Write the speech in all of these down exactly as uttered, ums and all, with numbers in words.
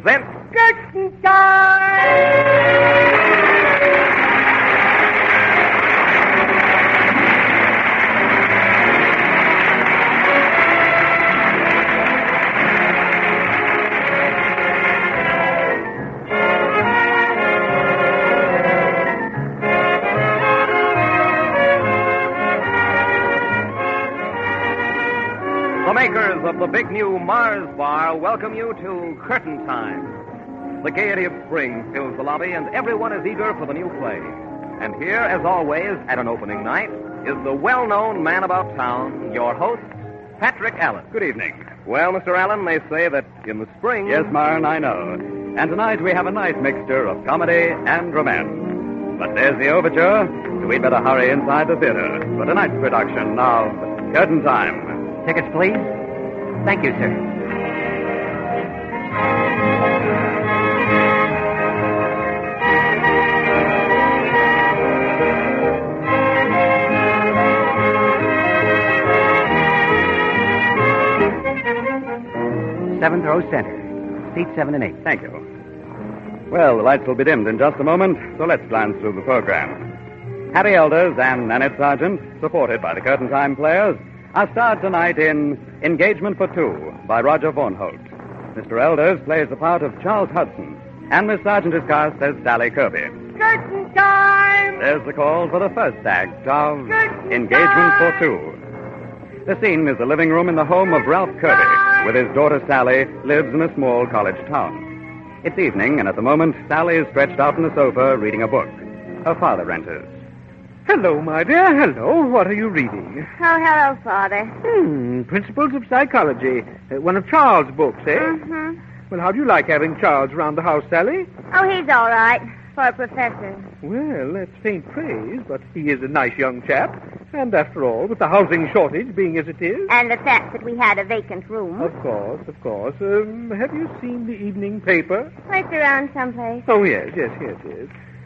presents Curtain Time! The makers of the big new Mars Bar welcome you to Curtain Time. The gaiety of spring fills the lobby, and everyone is eager for the new play. And here, as always, at an opening night, is the well-known man about town, your host, Patrick Allen. Good evening. Well, Mister Allen, they say that in the spring... Yes, Marn, I know. And tonight we have a nice mixture of comedy and romance. But there's the overture, so we'd better hurry inside the theater for tonight's production of Curtain Time. Tickets, please. Thank you, sir. Seventh row center. Seats seven and eight. Thank you. Well, the lights will be dimmed in just a moment, so let's glance through the program. Harry Elders and Nanette Sargent, supported by the Curtain Time players, are starred tonight in Engagement for Two by Roger Vonholt. Mister Elders plays the part of Charles Hudson, and Miss Sargent is cast as Sally Kirby. Curtain Time! There's the call for the first act of Curtain Engagement time! for Two. The scene is the living room in the home of Ralph Kirby, with his daughter Sally lives in a small college town. It's evening, and at the moment, Sally is stretched out on the sofa reading a book. Her father enters. Hello, my dear. Hello. What are you reading? Oh, hello, Father. Hmm, Principles of Psychology. Uh, one of Charles' books, eh? Mm-hmm. Well, how do you like having Charles around the house, Sally? Oh, he's all right. For a professor. Well, that's faint praise, but he is a nice young chap. And after all, with the housing shortage being as it is... And the fact that we had a vacant room. Of course, of course. Um, have you seen the evening paper? It's around someplace. Oh, yes, yes, yes, yes.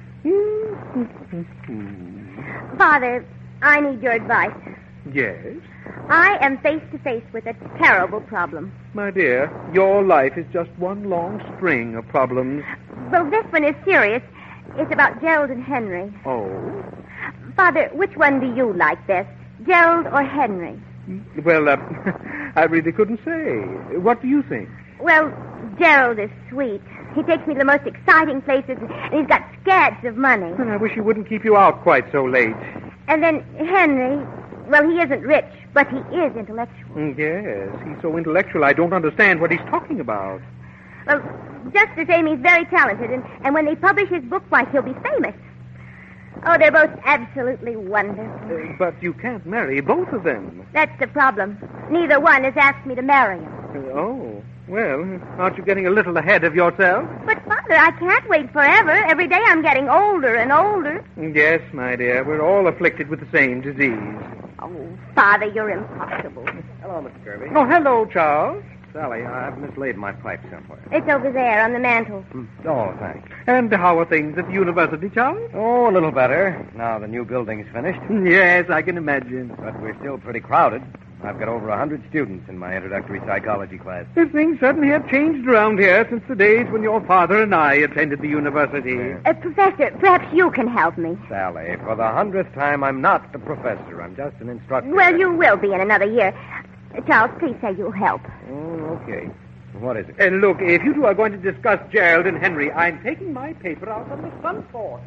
Father, I need your advice. Yes? I am face to face with a terrible problem. My dear, your life is just one long string of problems. Well, this one is serious. It's about Gerald and Henry. Oh? Father, which one do you like best, Gerald or Henry? Well, uh, I really couldn't say. What do you think? Well, Gerald is sweet. He takes me to the most exciting places, and he's got scads of money. Well, I wish he wouldn't keep you out quite so late. And then Henry, well, he isn't rich, but he is intellectual. Mm, yes, he's so intellectual, I don't understand what he's talking about. Well, just the same, he's very talented, and, and when they publish his book, why, he'll be famous. Oh, they're both absolutely wonderful. Uh, but you can't marry both of them. That's the problem. Neither one has asked me to marry him. Uh, oh, well, aren't you getting a little ahead of yourself? But, Father, I can't wait forever. Every day I'm getting older and older. Yes, my dear, we're all afflicted with the same disease. Oh, Father, you're impossible. Hello, Mister Kirby. Oh, hello, Charles. Sally, I've mislaid my pipe somewhere. It's over there on the mantel. Oh, thanks. And how are things at the university, Charles? Oh, a little better, now the new building's finished. Yes, I can imagine. But we're still pretty crowded. I've got over a hundred students in my introductory psychology class. Things certainly have changed around here since the days when your father and I attended the university. Uh, Professor, perhaps you can help me. Sally, for the hundredth time, I'm not the professor. I'm just an instructor. Well, you will be in another year. Uh, Charles, please say you'll help. Oh, okay. What is it? And look, if you two are going to discuss Gerald and Henry, I'm taking my paper out on the front porch.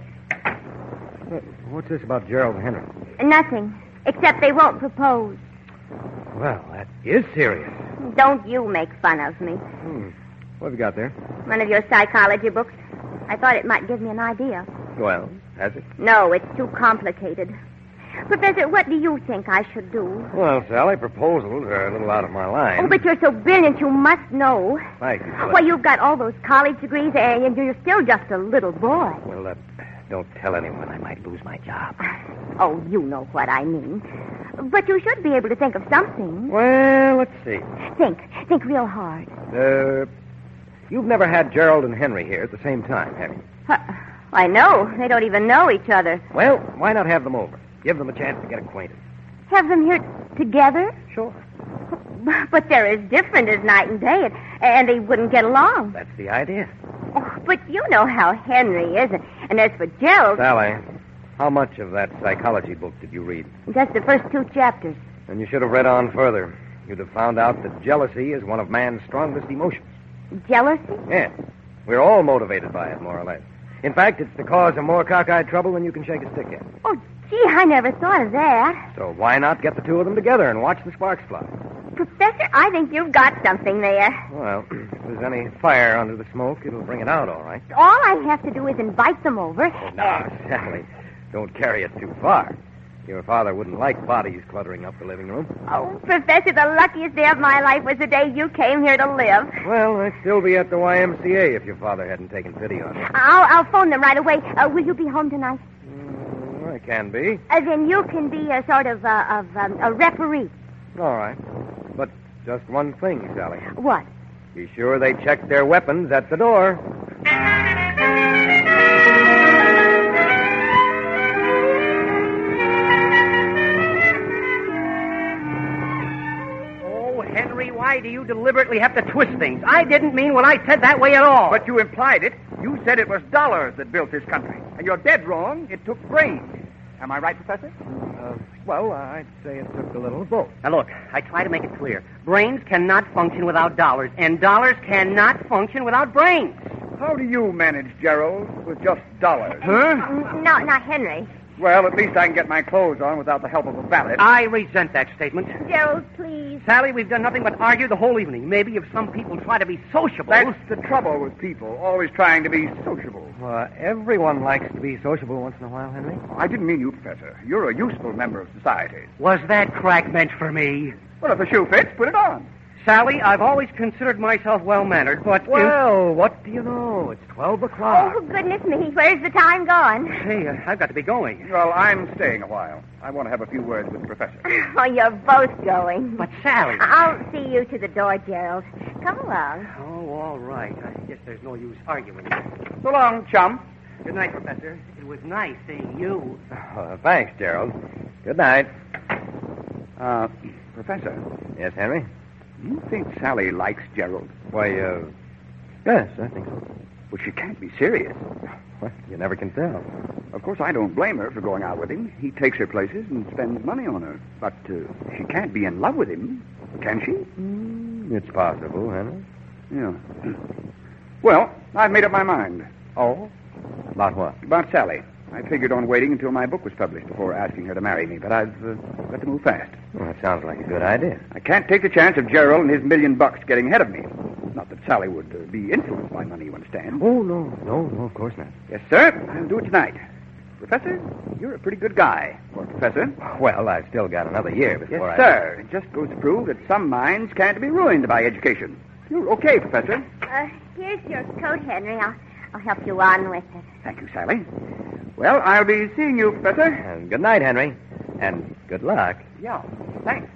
What's this about Gerald and Henry? Nothing, except they won't propose. Well, that is serious. Don't you make fun of me. Hmm. What have you got there? One of your psychology books. I thought it might give me an idea. Well, has it? No, it's too complicated. Professor, what do you think I should do? Well, Sally, proposals are a little out of my line. Oh, but you're so brilliant, you must know. Thank you. Well, you've got all those college degrees, and you're still just a little boy. Well, uh, don't tell anyone. I might lose my job. Oh, you know what I mean. But you should be able to think of something. Well, let's see. Think. Think real hard. Uh, you've never had Gerald and Henry here at the same time, have you? Uh, I know. They don't even know each other. Well, why not have them over? Give them a chance to get acquainted. Have them here together? Sure. But they're as different as night and day, and, and they wouldn't get along. That's the idea. Oh, but you know how Henry is. And, and as for Gerald... Sally, how much of that psychology book did you read? Just the first two chapters. And you should have read on further. You'd have found out that jealousy is one of man's strongest emotions. Jealousy? Yes. We're all motivated by it, more or less. In fact, it's the cause of more cockeyed trouble than you can shake a stick at. Oh, gee, I never thought of that. So why not get the two of them together and watch the sparks fly? Professor, I think you've got something there. Well, if there's any fire under the smoke, it'll bring it out all right. All I have to do is invite them over. Oh, now, Sally, don't carry it too far. Your father wouldn't like bodies cluttering up the living room. Oh, Professor, the luckiest day of my life was the day you came here to live. Well, I'd still be at the Y M C A if your father hadn't taken pity on me. I'll, I'll phone them right away. Uh, will you be home tonight? Mm, I can be. Uh, then you can be a sort of, uh, of um, a referee. All right. But just one thing, Sally. What? Be sure they check their weapons at the door. Henry, why do you deliberately have to twist things? I didn't mean what I said that way at all. But you implied it. You said it was dollars that built this country. And you're dead wrong. It took brains. Am I right, Professor? Uh, well, I'd say it took a little of both. Now, look, I try to make it clear. Brains cannot function without dollars, and dollars cannot function without brains. How do you manage, Gerald, with just dollars? Huh? No, not Henry. Well, at least I can get my clothes on without the help of a valet. I resent that statement. Gerald, please. Sally, we've done nothing but argue the whole evening. Maybe if some people try to be sociable... That's the trouble with people, always trying to be sociable. Uh, everyone likes to be sociable once in a while, Henry. I didn't mean you, Professor. You're a useful member of society. Was that crack meant for me? Well, if the shoe fits, put it on. Sally, I've always considered myself well-mannered, but... Well, what do you know? It's twelve o'clock. Oh, goodness me. Where's the time gone? Hey, uh, I've got to be going. Well, I'm staying a while. I want to have a few words with the Professor. Oh, you're both going. But, Sally... I'll see you to the door, Gerald. Come along. Oh, all right. I guess there's no use arguing. So long, chum. Good night, Professor. It was nice seeing you. Uh, thanks, Gerald. Good night. Uh, Professor. Yes, Henry? You think Sally likes Gerald? Why, uh, yes, I think so. Well, she can't be serious. Well, you never can tell. Of course, I don't blame her for going out with him. He takes her places and spends money on her. But uh, she can't be in love with him, can she? Mm, it's possible, Henry. Yeah. Well, I've made up my mind. Oh? About what? About Sally. I figured on waiting until my book was published before asking her to marry me, but I've uh, got to move fast. Well, that sounds like a good idea. I can't take the chance of Gerald and his million bucks getting ahead of me. Not that Sally would uh, be influenced by money, you understand. Oh, no, no, no, of course not. Yes, sir. I'll do it tonight. Professor, you're a pretty good guy for a professor. Well, I've still got another year before yes, I... Yes, sir. It just goes to prove that some minds can't be ruined by education. You're okay, Professor. Uh, here's your coat, Henry. I'll, I'll help you on with it. Thank you, Sally. Well, I'll be seeing you, Professor. And good night, Henry. And good luck. Yeah, thanks.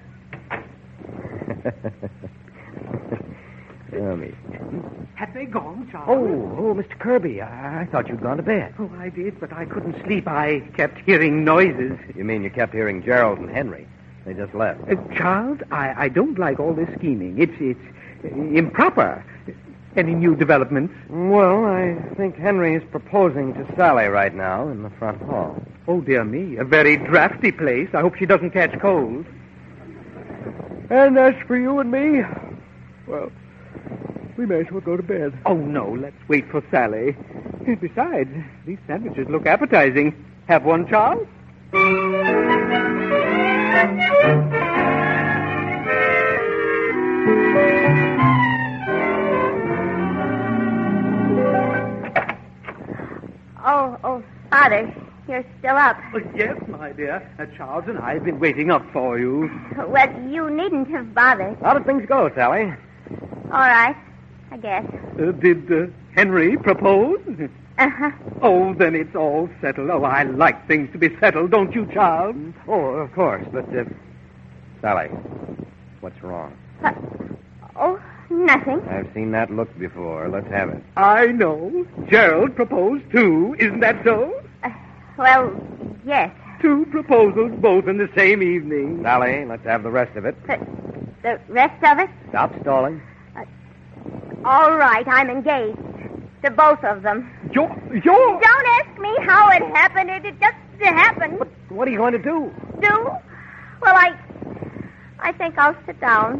Tell me. Have they gone, Charles? Oh, oh, Mister Kirby, I, I thought you'd gone to bed. Oh, I did, but I couldn't sleep. I kept hearing noises. You mean you kept hearing Gerald and Henry? They just left. Uh, Charles, I, I don't like all this scheming. It's, it's uh, improper. Any new developments? Well, I think Henry is proposing to Sally right now in the front hall. Oh, dear me. A very drafty place. I hope she doesn't catch cold. And as for you and me, well, we may as well go to bed. Oh, no. Let's wait for Sally. Besides, these sandwiches look appetizing. Have one, Charles? Oh, oh, Father, you're still up. Oh, yes, my dear. Uh, Charles and I have been waiting up for you. Well, you needn't have bothered. How did things go, Sally? All right, I guess. Uh, did uh, Henry propose? Uh-huh. Oh, then it's all settled. Oh, I like things to be settled, don't you, Charles? Oh, of course, but, uh, Sally, what's wrong? Uh, oh, nothing. I've seen that look before. Let's have it. I know. Gerald proposed too. Isn't that so? Uh, well, yes. Two proposals, both in the same evening. Sally, let's have the rest of it. But, The rest of it? Stop stalling. Uh, all right, I'm engaged. To both of them. You're... You're... Don't ask me how it happened. It, it just happened. What, what are you going to do? Do? Well, I... I think I'll sit down.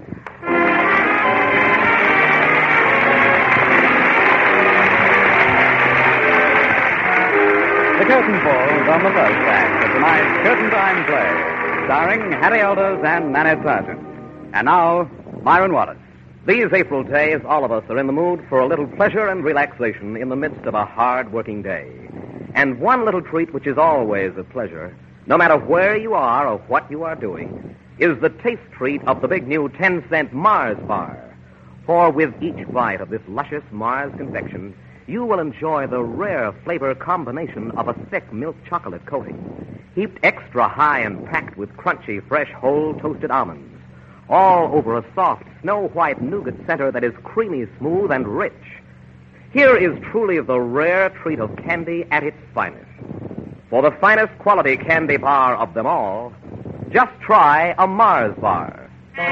The curtain falls on the first act of tonight's Curtain Time play, starring Harry Elders and Nanette Sargent. And now, Myron Wallace. These April days, all of us are in the mood for a little pleasure and relaxation in the midst of a hard-working day. And one little treat which is always a pleasure, no matter where you are or what you are doing, is the taste treat of the big new ten-cent Mars bar. For with each bite of this luscious Mars confection, you will enjoy the rare flavor combination of a thick milk chocolate coating, heaped extra high and packed with crunchy, fresh, whole toasted almonds, all over a soft, snow-white nougat center that is creamy, smooth, and rich. Here is truly the rare treat of candy at its finest. For the finest quality candy bar of them all, just try a Mars bar.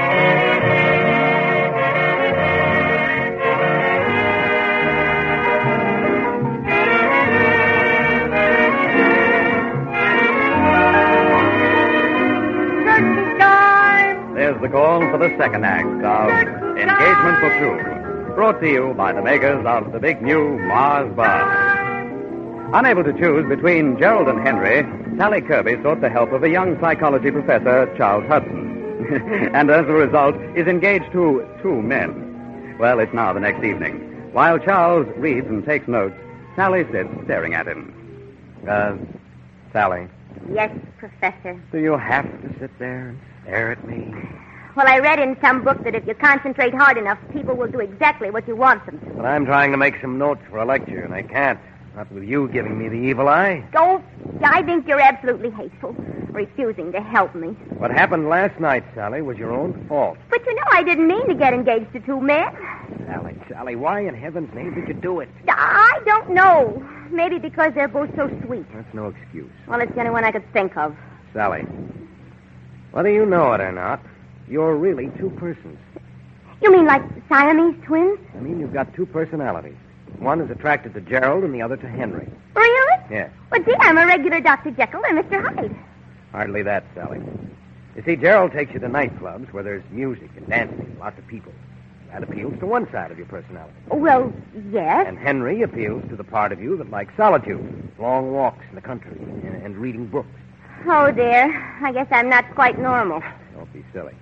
There's the call for the second act of Engagement for Two, brought to you by the makers of the big new Mars bar. Unable to choose between Gerald and Henry, Sally Kirby sought the help of a young psychology professor, Charles Hudson, and as a result is engaged to two men. Well, it's now the next evening. While Charles reads and takes notes, Sally sits staring at him. Uh, Sally, Yes, Professor. do you have to sit there and stare at me? Well, I read in some book that if you concentrate hard enough, people will do exactly what you want them to. But I'm trying to make some notes for a lecture, and I can't. Not with you giving me the evil eye. Don't. I think you're absolutely hateful, refusing to help me. What happened last night, Sally, was your own fault. But you know I didn't mean to get engaged to two men. Sally, Sally, why in heaven's name did you do it? I don't know. Maybe because they're both so sweet. That's no excuse. Well, it's the only one I could think of. Sally, whether you know it or not, you're really two persons. You mean like Siamese twins? I mean, you've got two personalities. One is attracted to Gerald and the other to Henry. Really? Yes. Well, gee, I'm a regular Doctor Jekyll and Mister Hyde. Hardly that, Sally. You see, Gerald takes you to nightclubs where there's music and dancing, lots of people. That appeals to one side of your personality. Well, yes. And Henry appeals to the part of you that likes solitude, long walks in the country, and, and reading books. Oh, dear. I guess I'm not quite normal. Don't be silly.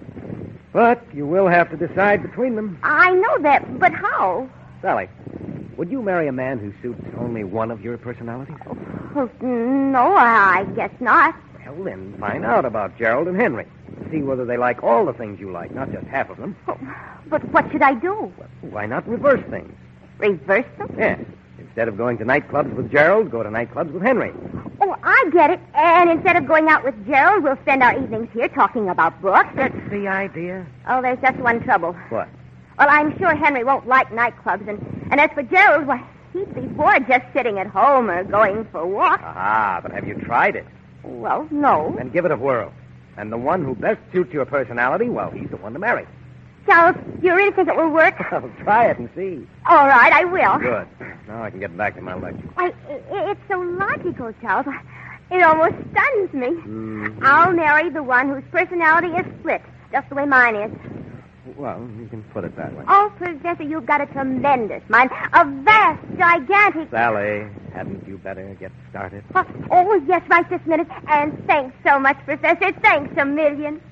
But you will have to decide between them. I know that, but how? Sally, would you marry a man who suits only one of your personalities? Oh, no, I guess not. Well, then find out about Gerald and Henry. See whether they like all the things you like, not just half of them. Oh, but what should I do? Why not reverse things? Reverse them? Yes. Instead of going to nightclubs with Gerald, go to nightclubs with Henry. Oh, I get it. And instead of going out with Gerald, we'll spend our evenings here talking about books. That's the idea. Oh, there's just one trouble. What? Well, I'm sure Henry won't like nightclubs. And, and as for Gerald, why, he'd be bored just sitting at home or going for walks. Ah, but have you tried it? Well, no. Then give it a whirl. And the one who best suits your personality, well, he's the one to marry. Charles, do you really think it will work? Well, try it and see. All right, I will. Good. Now I can get back to my lecture. Why, i- it's so logical, Charles. It almost stuns me. Mm-hmm. I'll marry the one whose personality is split, just the way mine is. Well, you can put it that way. Oh, Professor, you've got a tremendous mind. A vast, gigantic... Sally, hadn't you better get started? Oh, oh, yes, right this minute. And thanks so much, Professor. Thanks a million.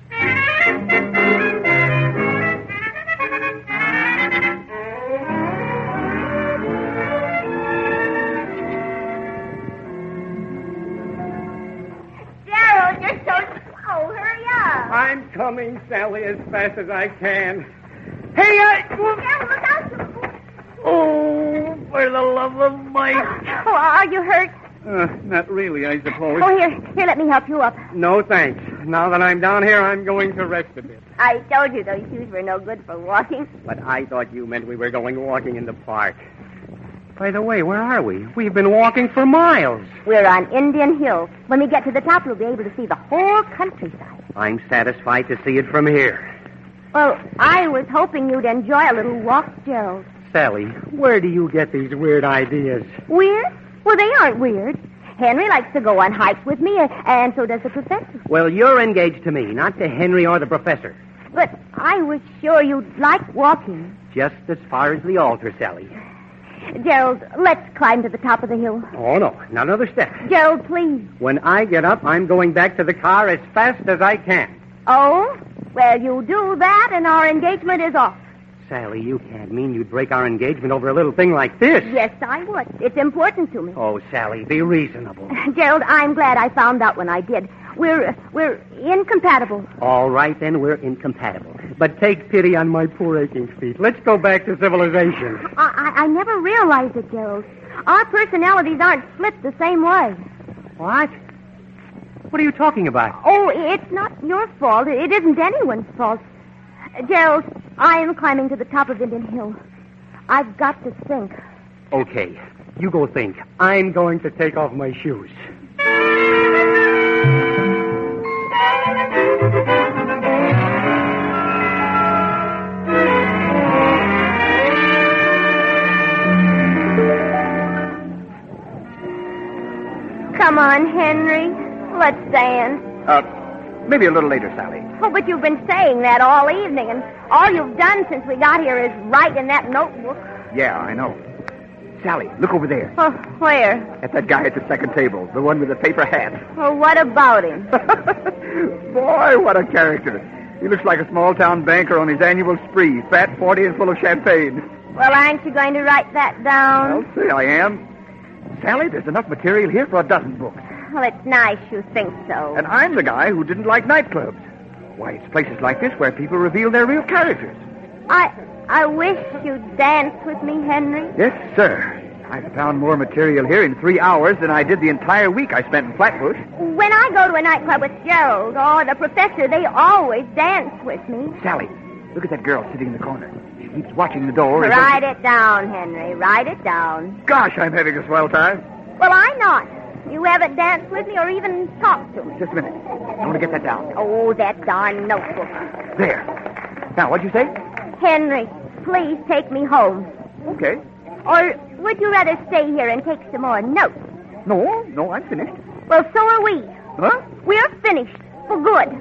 Gerald, you're so slow. Hurry up. I'm coming, Sally, as fast as I can. Hey, I... Gerald, look out. Oh, for the love of Mike. Oh, are you hurt? Uh, not really, I suppose. Oh, here, here, let me help you up. No, thanks. Now that I'm down here, I'm going to rest a bit. I told you those shoes were no good for walking. But I thought you meant we were going walking in the park. By the way, where are we? We've been walking for miles. We're on Indian Hill. When we get to the top, we'll be able to see the whole countryside. I'm satisfied to see it from here. Well, I was hoping you'd enjoy a little walk, Gerald. Sally, where do you get these weird ideas? Weird? Well, they aren't weird. Henry likes to go on hikes with me, and, and so does the professor. Well, you're engaged to me, not to Henry or the professor. But I was sure you'd like walking. Just as far as the altar, Sally. Gerald, let's climb to the top of the hill. Oh, no, not another step. Gerald, please. When I get up, I'm going back to the car as fast as I can. Oh? Well, you do that, and our engagement is off. Sally, you can't mean you'd break our engagement over a little thing like this. Yes, I would. It's important to me. Oh, Sally, be reasonable. Gerald, I'm glad I found out when I did. We're we're incompatible. All right, then, we're incompatible. But take pity on my poor aching feet. Let's go back to civilization. I, I, I never realized it, Gerald. Our personalities aren't split the same way. What? What are you talking about? Oh, it's not your fault. It isn't anyone's fault. Gerald, I am climbing to the top of Indian Hill. I've got to think. Okay, you go think. I'm going to take off my shoes. Come on, Henry. Let's dance. Uh, maybe a little later, Sally. Oh, but you've been saying that all evening, and all you've done since we got here is write in that notebook. Yeah, I know. Sally, look over there. Oh, where? At that guy at the second table, the one with the paper hat. Well, what about him? Boy, what a character. He looks like a small-town banker on his annual spree, fat, forty, and full of champagne. Well, aren't you going to write that down? I'll say I am. Sally, there's enough material here for a dozen books. Well, it's nice you think so. And I'm the guy who didn't like nightclubs. Why, it's places like this where people reveal their real characters. I I wish you'd dance with me, Henry. Yes, sir. I've found more material here in three hours than I did the entire week I spent in Flatbush. When I go to a nightclub with Gerald or the professor, they always dance with me. Sally, look at that girl sitting in the corner. She keeps watching the door. and Write looking- it down, Henry. Write it down. Gosh, I'm having a swell time. Well, I'm not. You haven't danced with me or even talked to me. Just a minute. I want to get that down. Oh, that darn notebook. There. Now, what'd you say? Henry, please take me home. Okay. Or would you rather stay here and take some more notes? No, no, I'm finished. Well, so are we. Huh? We're finished. For good.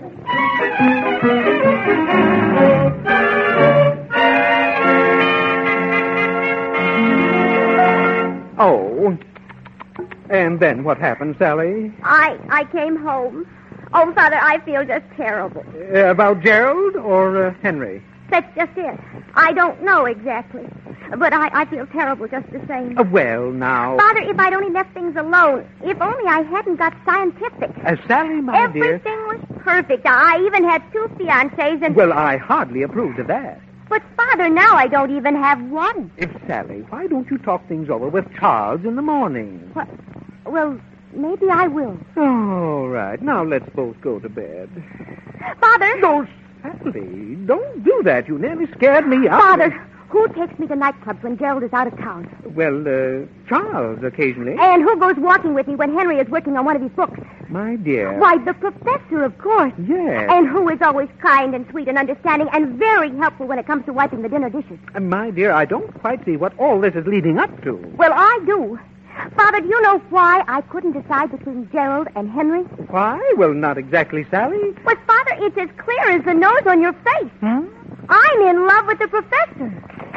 Oh. And then what happened, Sally? I I came home. Oh, Father, I feel just terrible. Uh, about Gerald or uh, Henry? That's just it. I don't know exactly. But I, I feel terrible just the same. Uh, well, now... Father, if I'd only left things alone, if only I hadn't got scientific. Uh, Sally, my dear... Everything was perfect. I even had two fiancés and... Well, I hardly approved of that. But, Father, now I don't even have one. If Sally, why don't you talk things over with Charles in the morning? What? Well, maybe I will. All right. Now let's both go to bed. Father! No, Sally, don't do that. You nearly scared me up. Father, who takes me to nightclubs when Gerald is out of town? Well, uh, Charles, occasionally. And who goes walking with me when Henry is working on one of his books? My dear. Why, the professor, of course. Yes. And who is always kind and sweet and understanding and very helpful when it comes to wiping the dinner dishes. Uh, my dear, I don't quite see what all this is leading up to. Well, I do. Father, do you know why I couldn't decide between Gerald and Henry? Why? Well, not exactly, Sally. Well, Father, it's as clear as the nose on your face. Hmm? I'm in love with the professor.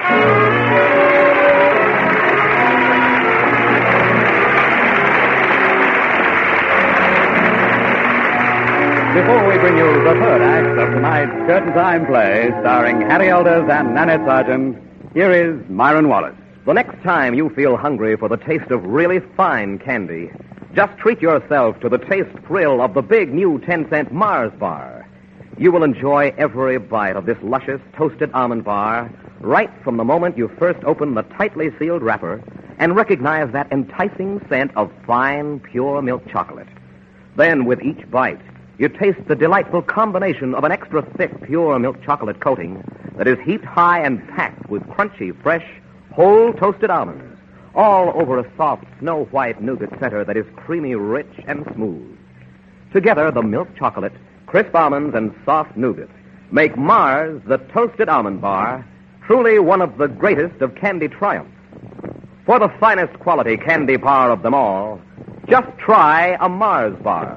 Before we bring you the third act of tonight's Curtain Time play, starring Harry Elders and Nanette Sargent, here is Myron Wallace. The next time you feel hungry for the taste of really fine candy, just treat yourself to the taste thrill of the big new ten-cent Mars bar. You will enjoy every bite of this luscious toasted almond bar right from the moment you first open the tightly sealed wrapper and recognize that enticing scent of fine, pure milk chocolate. Then, with each bite, you taste the delightful combination of an extra thick, pure milk chocolate coating that is heaped high and packed with crunchy, fresh, whole toasted almonds, all over a soft, snow-white nougat center that is creamy, rich, and smooth. Together, the milk chocolate, crisp almonds, and soft nougat make Mars, the toasted almond bar, truly one of the greatest of candy triumphs. For the finest quality candy bar of them all, just try a Mars bar.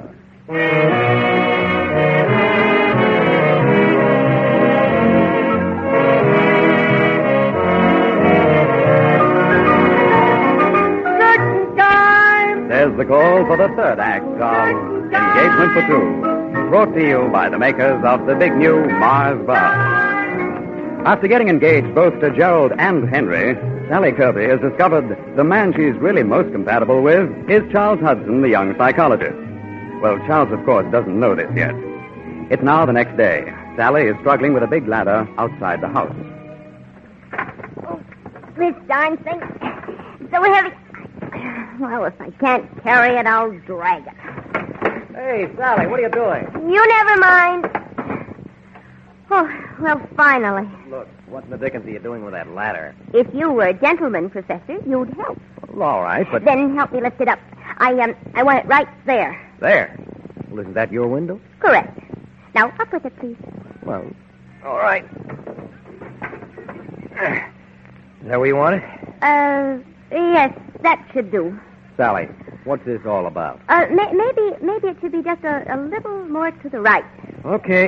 There's the call for the third act of Engagement for Two, brought to you by the makers of the big new Mars Bar. After getting engaged both to Gerald and Henry, Sally Kirby has discovered the man she's really most compatible with is Charles Hudson, the young psychologist. Well, Charles, of course, doesn't know this yet. It's now the next day. Sally is struggling with a big ladder outside the house. Oh, this darn thing is so heavy. Well, if I can't carry it, I'll drag it. Hey, Sally, what are you doing? You never mind. Oh, well, finally. Look, what in the dickens are you doing with that ladder? If you were a gentleman, Professor, you'd help. Well, all right, but... Then help me lift it up. I, um, I want it right there. There? Well, isn't that your window? Correct. Now, up with it, please. Well, all right. Is that where you want it? Uh, yes, that should do. Sally, what's this all about? Uh, may- maybe, maybe it should be just a, a little more to the right. Okay.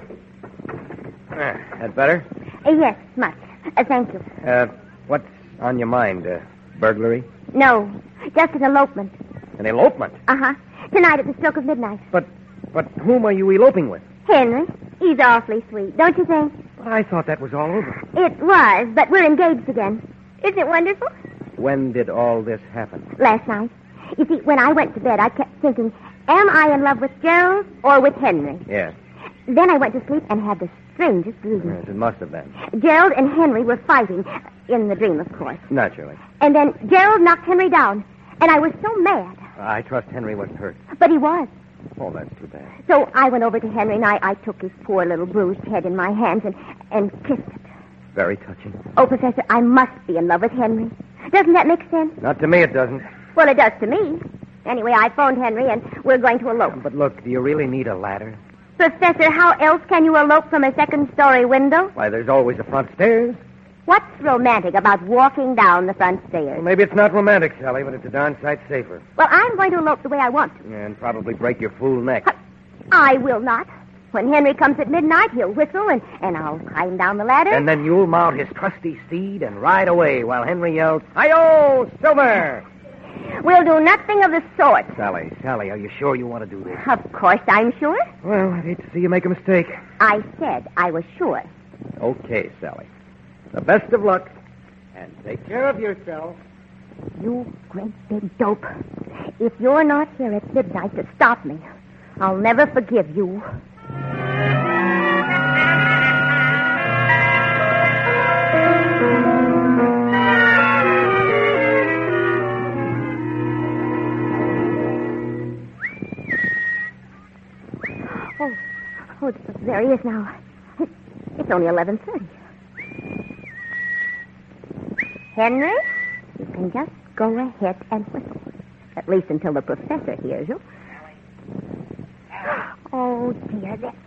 Uh, that better? Uh, yes, much. Uh, thank you. Uh, what's on your mind? Uh, burglary? No, just an elopement. An elopement? Uh-huh. Tonight at the stroke of midnight. But, but whom are you eloping with? Henry. He's awfully sweet, don't you think? Well, I thought that was all over. It was, but we're engaged again. Isn't it wonderful? When did all this happen? Last night. You see, when I went to bed, I kept thinking, am I in love with Gerald or with Henry? Yes. Then I went to sleep and had the strangest dream. Yes, it must have been. Gerald and Henry were fighting. In the dream, of course. Naturally. And then Gerald knocked Henry down. And I was so mad. I trust Henry wasn't hurt. But he was. Oh, that's too bad. So I went over to Henry and I, I took his poor little bruised head in my hands and, and kissed it. Very touching. Oh, Professor, I must be in love with Henry. Doesn't that make sense? Not to me, it doesn't. Well, it does to me. Anyway, I phoned Henry and we're going to elope. But look, do you really need a ladder? Professor, how else can you elope from a second-story window? Why, there's always the front stairs. What's romantic about walking down the front stairs? Well, maybe it's not romantic, Sally, but it's a darn sight safer. Well, I'm going to elope the way I want to. And probably break your fool neck. I will not. When Henry comes at midnight, he'll whistle, and, and I'll climb down the ladder. And then you'll mount his trusty steed and ride away while Henry yells, "Hi-yo, Silver!" We'll do nothing of the sort. Sally, Sally, are you sure you want to do this? Of course I'm sure. Well, I'd hate to see you make a mistake. I said I was sure. Okay, Sally. The best of luck. And take care of yourself. You great big dope. If you're not here at midnight to stop me, I'll never forgive you. Oh, oh, there he is now. It's only eleven thirty. Henry, you can just go ahead and whistle. At least until the professor hears you. Oh, dear. That...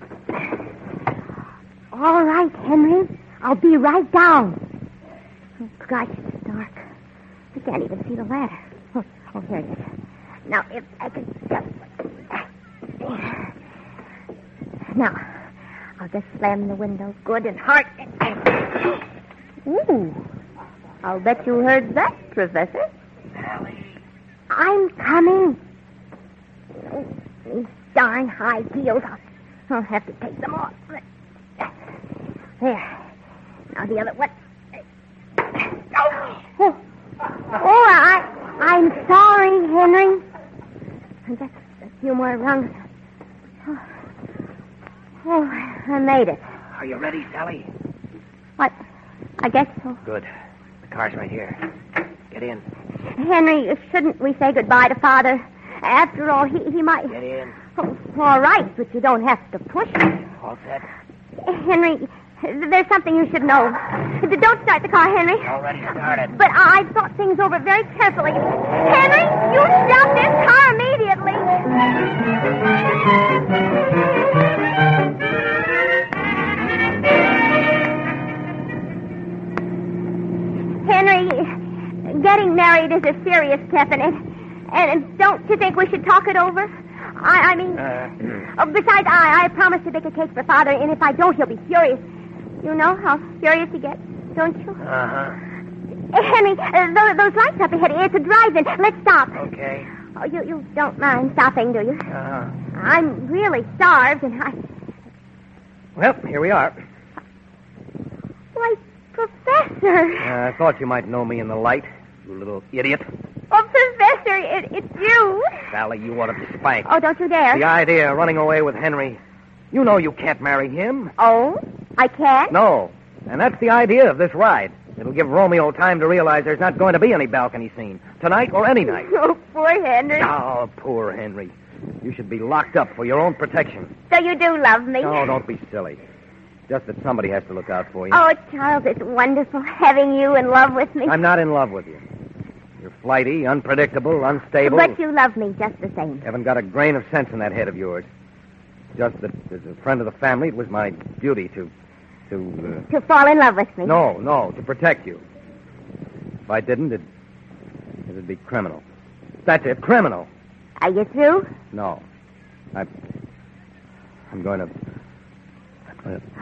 All right, Henry. I'll be right down. Oh, gosh, it's dark. I can't even see the ladder. Oh, oh here it is. Now, if I could just... Now, I'll just slam the window good and hard. Ooh. I'll bet you heard that, Professor. I'm coming. Oh, these darn high heels. I'll, I'll have to take them off. There. Now the other one. Oh, oh, oh I, I'm sorry, Henry. Just a few more rungs. Oh, oh, I made it. Are you ready, Sally? What? I guess so. Good. The car's right here. Get in. Henry, shouldn't we say goodbye to Father? After all, he, he might... Get in. Oh, all right, but you don't have to push me. All set? Henry, there's something you should know. Don't start the car, Henry. Already started. But I, I thought things over very carefully. Henry, you stop this car immediately. Henry, getting married is a serious step, and, and, and don't you think we should talk it over? I, I mean, Uh, oh, besides, I, I promised to bake a cake for Father, and if I don't, he'll be furious. You know how furious he gets, don't you? uh-huh. Hey, Henry, uh, those, those lights up ahead, it's a drive-in. Let's stop. Okay. Oh, you, you don't mind stopping, do you? Uh-huh. I'm really starved, and I... Well, here we are. Why, Professor. Uh, I thought you might know me in the light, you little idiot. Oh, Professor, it, it's you. Sally, you ought to be spanked. Oh, don't you dare. The idea of running away with Henry. You know you can't marry him. Oh, I can't? No. And that's the idea of this ride. It'll give Romeo time to realize there's not going to be any balcony scene, tonight or any night. Oh, poor Henry. Oh, poor Henry. You should be locked up for your own protection. So you do love me? Oh, don't be silly. Just that somebody has to look out for you. Oh, Charles, it's wonderful having you in love with me. I'm not in love with you. You're flighty, unpredictable, unstable. But you love me just the same. Haven't got a grain of sense in that head of yours. Just that as a friend of the family, it was my duty to... to... Uh... To fall in love with me. No, no, to protect you. If I didn't, it, it'd be criminal. That's it, criminal. Are you through? No. I... I'm going to... I'm going to...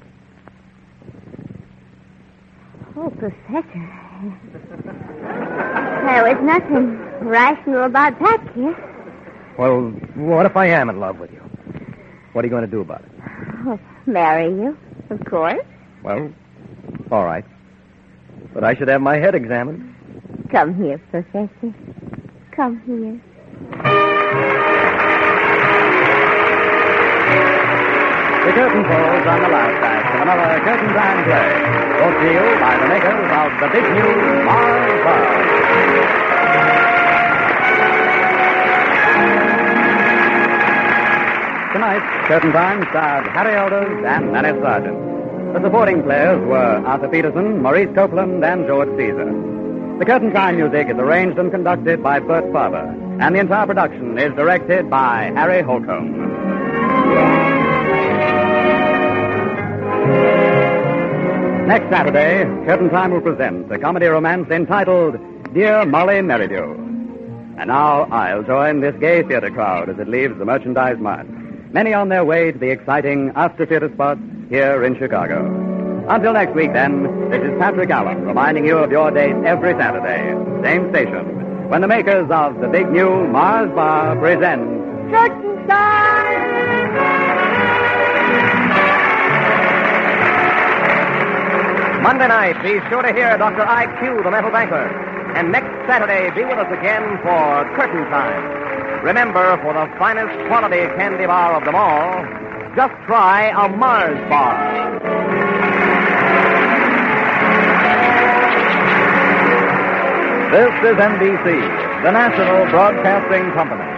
Oh, Professor. There was nothing rational about that kiss. Well, what if I am in love with you? What are you going to do about it? Oh, marry you, of course. Well, all right. But I should have my head examined. Come here, Professor. Come here. The curtain falls on the last act of another Curtain Time play. Brought to you by the makers of the big new Mars Bar. Tonight, Curtain Time starred Harry Elders and Annette Sargent. The supporting players were Arthur Peterson, Maurice Copeland, and George Caesar. The Curtain Time music is arranged and conducted by Bert Faber, and the entire production is directed by Harry Holcomb. Next Saturday, Curtain Time will present a comedy romance entitled Dear Molly Merridew. And now I'll join this gay theater crowd as it leaves the Merchandise Mart. Many on their way to the exciting after theater spots here in Chicago. Until next week, then, this is Patrick Allen reminding you of your date every Saturday, same station, when the makers of the big new Mars Bar present Curtain Time! Monday night, be sure to hear Doctor I Q, the mental banker. And next Saturday, be with us again for Curtain Time. Remember, for the finest quality candy bar of them all, just try a Mars Bar. This is N B C, the national broadcasting company.